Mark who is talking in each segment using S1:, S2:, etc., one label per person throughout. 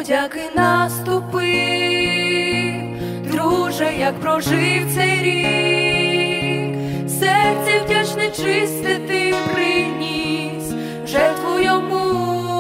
S1: подяки наступив, друже, як прожив цей рік, серце вдячне чисте ти приніс жертву йому.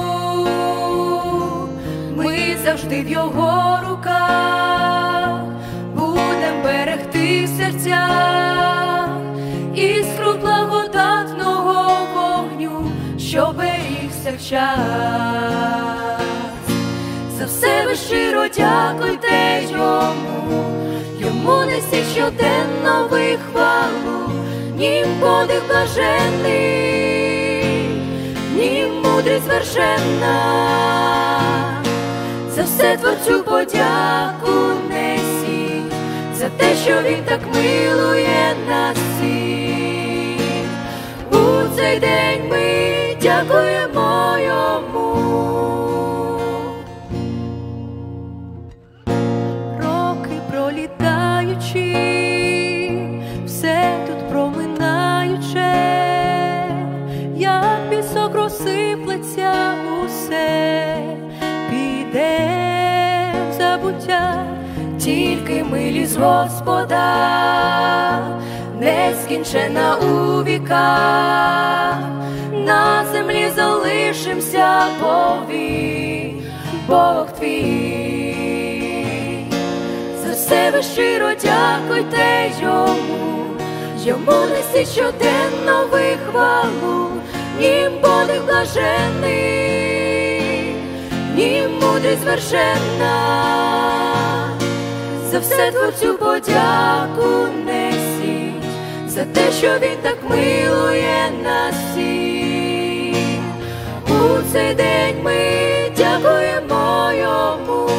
S1: Ми завжди в його руках будем берегти в серцях іскру благодатного вогню, що берігся в час. За все ви щиро дякуйте йому несіть щоденно ви хвалу, нім подих блаженний, нім мудрість звершенна. За все Творцю подяку несіть, за те, що Він так милує нас всіх. У цей день ми дякуємо Йому. Роки пролітаючи, все тут проминаюче, як пісок розсиплеться усе, піде в забуття. Тільки милість Господа нескінчена у віках, на землі залишимся, повік Бог твій. За все ви щиро дякуйте йому несіть щоденно ви хвалу, нім подих блаженний, нім мудрість звершенна. За все Творцю подяку несіть, за те, що Він так милує нас всіх. У цей день ми дякуємо Йому.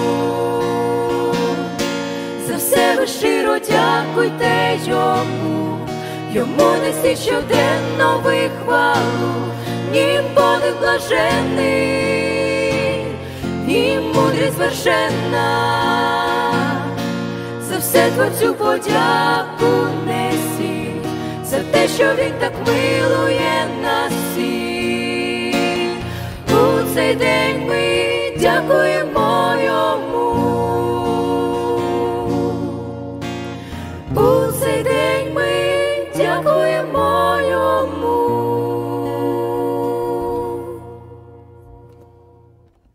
S1: За все ви щиро дякуйте йому несіть щоденно ви хвалу, нім подих блаженний, нім мудрість звершенна. За все Творцю подяку несіть, за те, що Він так милує нас всіх. У цей день